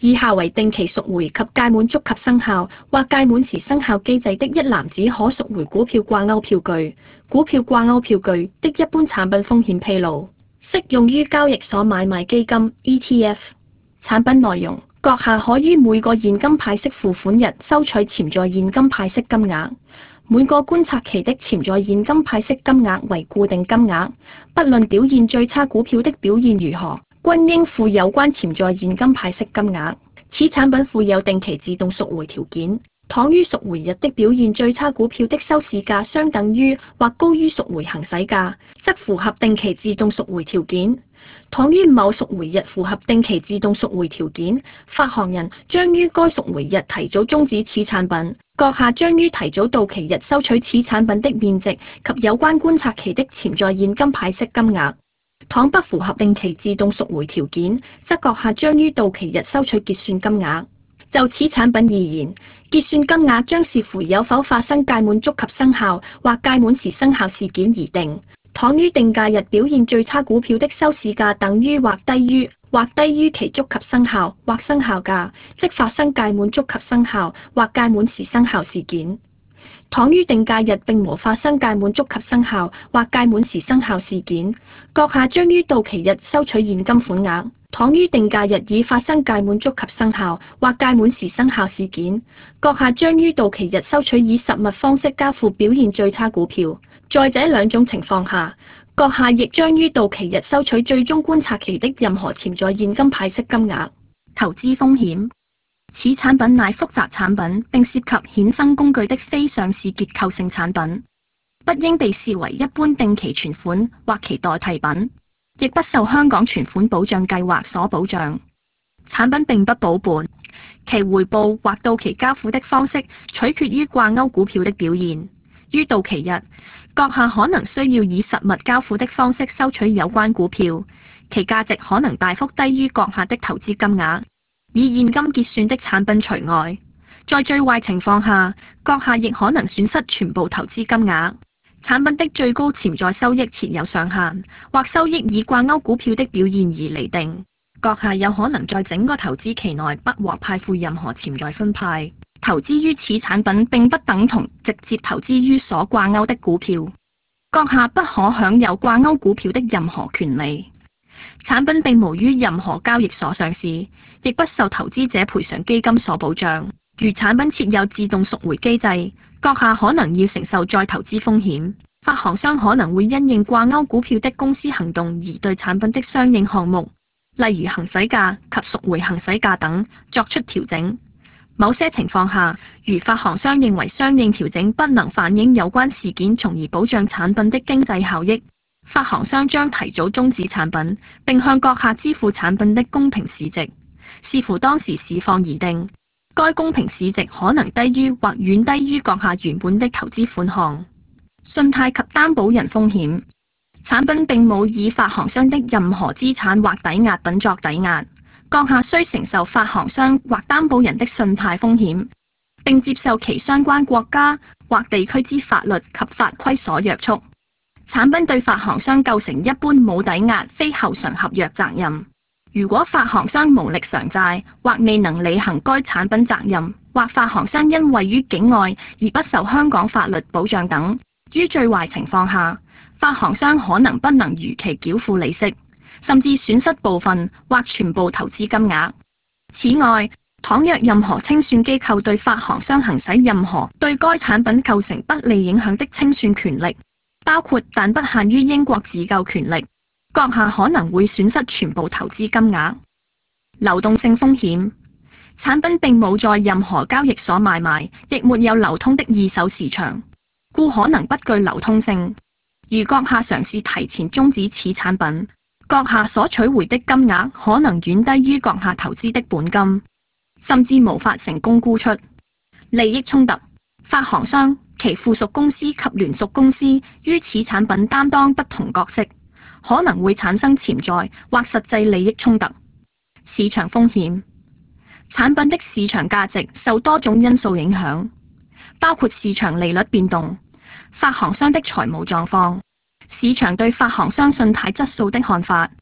以下為定期贖回及屆滿足及生效或屆滿時生效機制的一籃子可贖回股票掛鈎票據。股票掛鈎票據的一般產品風險披露，適用於交易所買賣基金 ETF。產品內容：閣下可於每個現金派息付款日收取潛在現金派息金額，每個觀察期的潛在現金派息金額為固定金額，不論表現最差股票的表現如何，均應付有關潛在現金派息金額。此產品附有定期自動贖回條件，倘於贖回日的表現最差股票的收市價相等於或高於贖回行使價，則符合定期自動贖回條件。倘於某贖回日符合定期自動贖回條件，發行人將於該贖回日提早終止此產品。閣下將於提早到期日收取此產品的面值及有關觀察期的潛在現金派息金額。倘不符合定期自動贖回條件，則閣下將於到期日收取結算金額。就此產品而言，結算金額將視乎有否發生屆滿足及生效或屆滿時生效事件而定。倘於定價日表現最差股票的收市價等於或低於其觸及生效或生效價，即發生屆滿觸及生效或屆滿時生效事件。倘於定價日並無發生屆滿觸及生效或屆滿時生效事件，閣下將於到期日收取現金款額。倘於定價日已發生屆滿觸及生效或屆滿時生效事件，閣下將於到期日收取以實物方式交付表現最差股票。在這兩種情況下，閣下亦將於到期日收取最終觀察期的任何潛在現金派息金額。投資風險：此產品乃複雜產品，並涉及衍生工具的非上市結構性產品，不應被視為一般定期存款或其代替品，亦不受香港存款保障計劃所保障。產品並不保本，其回報或到期交付的方式取決於掛鈎股票的表現。於到期日，閣下可能需要以實物交付的方式收取有關股票，其價值可能大幅低於閣下的投資金額。以現金結算的產品除外，在最壞情況下，閣下亦可能損失全部投資金額。產品的最高潛在收益設有上限，或收益以掛鈎股票的表現而釐定。閣下有可能在整個投資期內不獲派付任何潛在分派。投資於此產品並不等同直接投資於所掛鈎的股票，閣下不可享有掛鈎股票的任何權利。產品並無於任何交易所上市，亦不受投資者賠償基金所保障。如產品設有自動贖回機制，閣下可能要承受再投資風險。發行商可能會因應掛鈎股票的公司行動而對產品的相應項目，例如行使價及贖回行使價等作出調整。某些情況下，如發行商認為相應調整不能反映有關事件，從而保障產品的經濟效益，發行商將提早終止產品，並向閣下支付產品的公平市值，視乎當時市況而定。該公平市值可能低於或遠低於閣下原本的投資款項。信貸及擔保人風險：產品並冇以發行商的任何資產或抵押品作抵押。閣下需承受發行商或擔保人的信貸風險，並接受其相關國家或地區之法律及法規所約束。產品對發行商構成一般冇抵押非後償合約責任。如果發行商無力償債或未能履行該產品責任，或發行商因位於境外而不受香港法律保障等，於最壞情況下，發行商可能不能如期繳付利息，甚至損失部分或全部投資金額。此外，倘若任何清算機構對發行商行使任何對該產品構成不利影響的清算權力，包括但不限於英國自救權力，閣下可能會損失全部投資金額。流動性風險：產品並冇在任何交易所買賣，亦沒有流通的二手市場，故可能不具流通性。如閣下嘗試提前終止此產品，閣下所取回的金額可能遠低於閣下投資的本金，甚至無法成功沽出。利益衝突：發行商、其附屬公司及聯屬公司於此產品擔當不同角色，可能會產生潛在或實際利益衝突。市場風險：產品的市場價值受多種因素影響，包括市場利率變動、發行商的財務狀況、市場對發行商信貸質素的看法、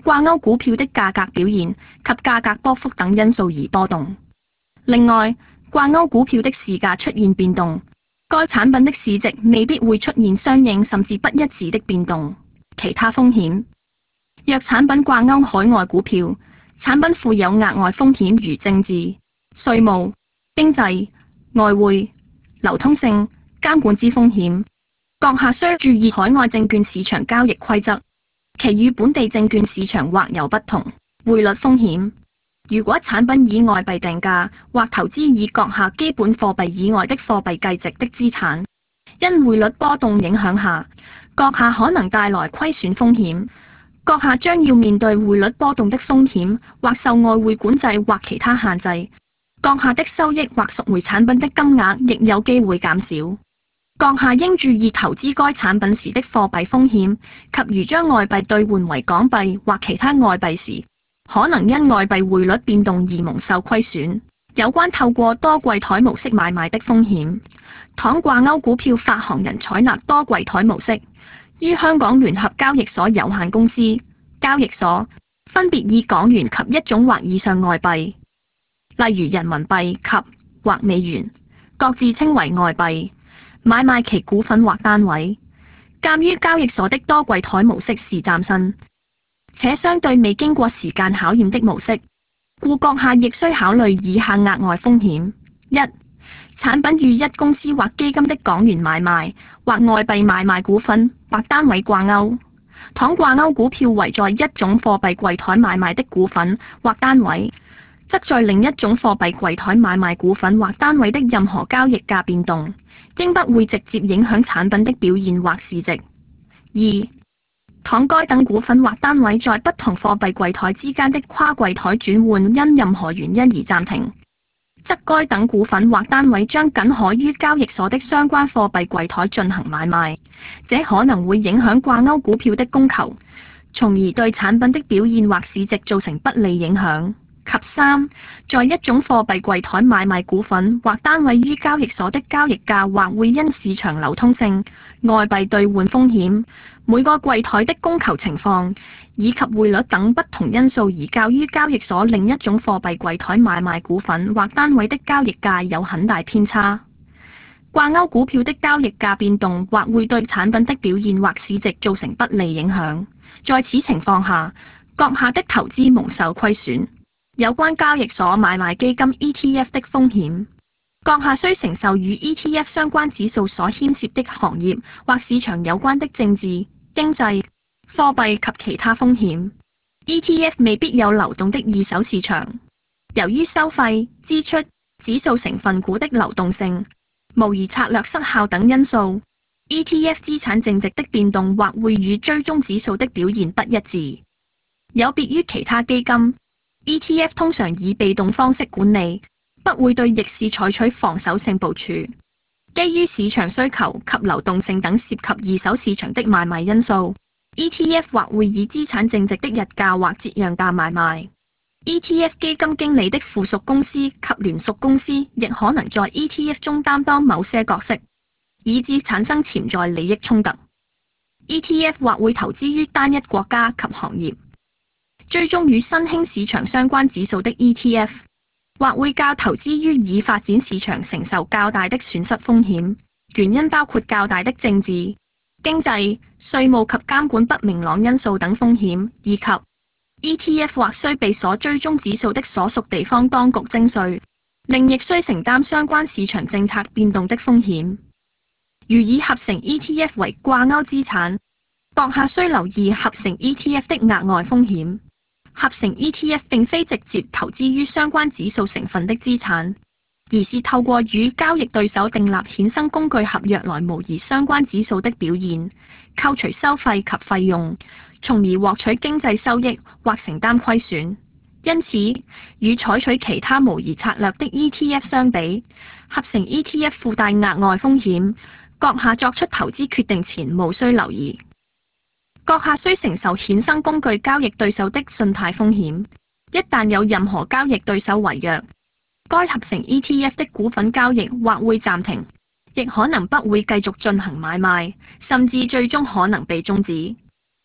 掛鈎股票的價格表現及價格波幅等因素而波動。另外，掛鈎股票的市價出現變動，該產品的市值未必會出現相應甚至不一致的變動。其他風險，若產品掛鈎海外股票，產品附有額外風險如政治、稅務、經濟、外匯、流通性、監管之風險。閣下需注意海外證券市場交易規則，其與本地證券市場或有不同。匯率風險，如果產品以外幣定價或投資以閣下基本貨幣以外的貨幣計值的資產，因匯率波動影響下，閣下可能帶來虧損風險。閣下將要面對匯率波動的風險，或受外匯管制或其他限制。閣下的收益或贖回產品的金額亦有機會減少。閣下應注意投資該產品時的貨幣風險，及如將外幣兌換為港幣或其他外幣時，可能因外幣匯率變動而蒙受虧損。有關透過多櫃台模式買賣的風險，倘掛鈎股票發行人採納多櫃台模式，於香港聯合交易所有限公司交易所分別以港元及一種或以上外幣，例如人民幣及或美元，各自稱為外幣，買賣其股份或單位。鑑於交易所的多櫃台模式是嶄新且相對未經過時間考驗的模式，故閣下亦需考慮以下額外風險：一、產品與一公司或基金的港元買賣或外幣買賣股份或單位掛鈎，倘掛鈎股票為在一種貨幣櫃台買賣的股份或單位，則在另一種貨幣櫃台買賣股份或單位的任何交易價變動，應不會直接影響產品的表現或市值。二、倘該等股份或單位在不同貨幣櫃台之間的跨櫃台轉換因任何原因而暫停，則該等股份或單位將僅可於交易所的相關貨幣櫃台進行買賣，這可能會影響掛鈎股票的供求，從而對產品的表現或市值造成不利影響。及三，在一種貨幣櫃台買賣股份或單位於交易所的交易價或會因市場流通性、外幣兌換風險、每個櫃台的供求情況以及匯率等不同因素而較於交易所另一種貨幣櫃台買賣股份或單位的交易價有很大偏差。掛鈎股票的交易價變動或會對產品的表現或市值造成不利影響，在此情況下，閣下的投資蒙受虧損。有關交易所買賣基金 ETF 的風險，閣下需承受與 ETF 相關指數所牽涉的行業或市場有關的政治、經濟、貨幣及其他風險。ETF 未必有流動的二手市場，由於收費、支出、指數成分股的流動性、模擬策略失效等因素， ETF 資產淨值的變動或會與追蹤指數的表現不一致。有別於其他基金，ETF 通常以被動方式管理，不會對逆市採取防守性部署。基於市場需求及流動性等涉及二手市場的買賣因素， ETF 或會以資產淨值的日價或折讓價買賣。ETF 基金經理的附屬公司及聯屬公司亦可能在 ETF 中擔當某些角色，以致產生潛在利益衝突。ETF 或會投資於單一國家及行業，追蹤與新興市場相關指數的 ETF， 或會較投資於已發展市場承受較大的損失風險，原因包括較大的政治、經濟、稅務及監管不明朗因素等風險，以及 ETF 或須被所追蹤指數的所屬地方當局徵稅，另亦須承擔相關市場政策變動的風險。如以合成 ETF 為掛鈎資產，閣下須留意合成 ETF 的額外風險。合成 ETF 並非直接投資於相關指數成分的資產，而是透過與交易對手訂立衍生工具合約來模擬相關指數的表現，扣除收費及費用，從而獲取經濟收益或承擔虧損。因此，與採取其他模擬策略的 ETF 相比，合成 ETF 附帶額外風險，閣下作出投資決定前務須留意。閣下須承受衍生工具交易對手的信貸風險，一旦有任何交易對手違約，該合成 ETF 的股份交易或會暫停，亦可能不會繼續進行買賣，甚至最終可能被終止。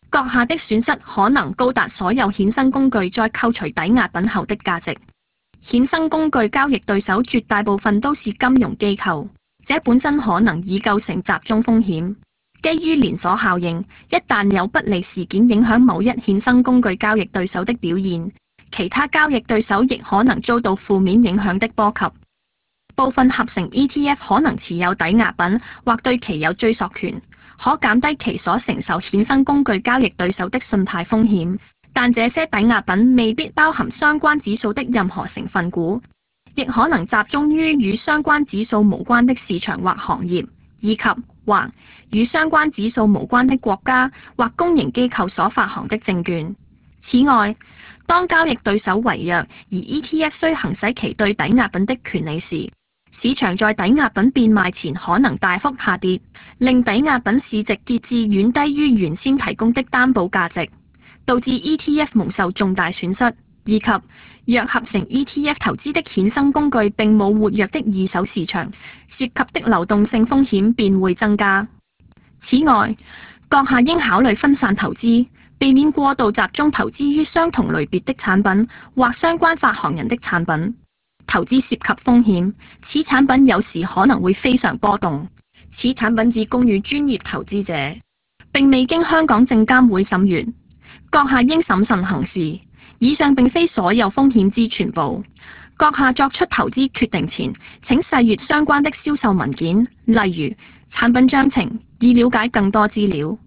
閣下的損失可能高達所有衍生工具再扣除抵押品後的價值。衍生工具交易對手絕大部分都是金融機構，這本身可能已構成集中風險。基於連鎖效應，一旦有不利事件影響某一衍生工具交易對手的表現，其他交易對手亦可能遭到負面影響的波及。部分合成 ETF 可能持有抵押品或對其有追溯權，可減低其所承受衍生工具交易對手的信貸風險，但這些抵押品未必包含相關指數的任何成分股，亦可能集中於與相關指數無關的市場或行業，以及或與相關指數無關的國家或公營機構所發行的證券。此外，當交易對手違約而 ETF 需行使其對抵押品的權利時，市場在抵押品變賣前可能大幅下跌，令抵押品市值跌至遠低於原先提供的擔保價值，導致 ETF 蒙受重大損失，以及若合成 ETF 投資的衍生工具並冇活躍的二手市場，涉及的流動性風險便會增加。此外，閣下應考慮分散投資，避免過度集中投資於相同類別的產品或相關發行人的產品。投資涉及風險，此產品有時可能會非常波動。此產品只供予專業投資者，並未經香港證監會審閱。閣下應審慎行事。以上並非所有風險之全部。閣下作出投資決定前，請細閱相關的銷售文件，例如產品章程，以了解更多資料。